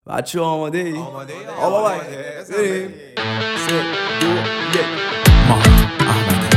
بچه آماده ای؟ آبا باید بریم 3 2 1 ما احمده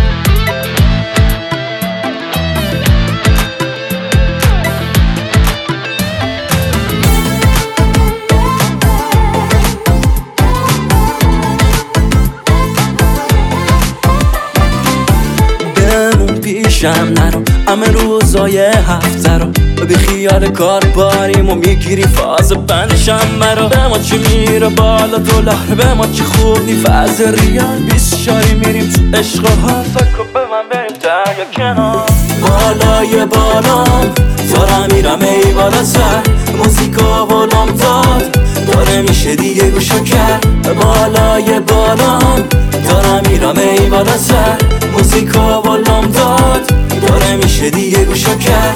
بمون پیشم نرو همه روزای هفته رو بی خیال کار باریم و میگیری فاز بندشم مرا به ما چی میره بالا دلار به ما چی خوب نی فاز ریال 20 شاری میریم تو عشق و حال فکر به من بریم دریا کنار بالای بالام دارم میرم ای بالا سر موزیکا ولام داد داره میشه دیگه گوشو کرد بالای بالام دارم میرم ای بالا سر موزیکا ولام داد داره میشه دیگه گوشو کرد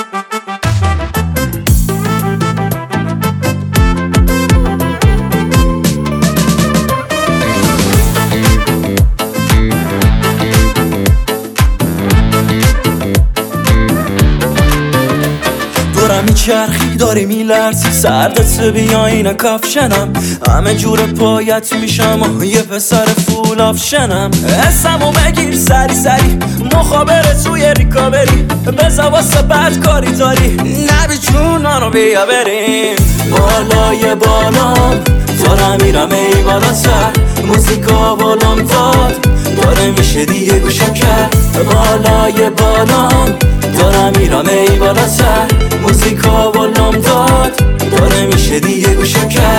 دارم میچرخی داری میلرزی سردت بیا اینا کافشنم همه جور پایت میشم و یه پسر فول آفشنم اسمو بگیر سری سری مخابره توی ریکابری بزا واسه بد کاری داری نبی چونانو بیا بریم بالای بالام دارم میرم ای بالا سر موزیکا بالام داد داره میشه دیگه گوشو کرد بالای بالام دارم میرم ای بالا سر موزیکا بالام داد داره میشه دیگه گوشو کرد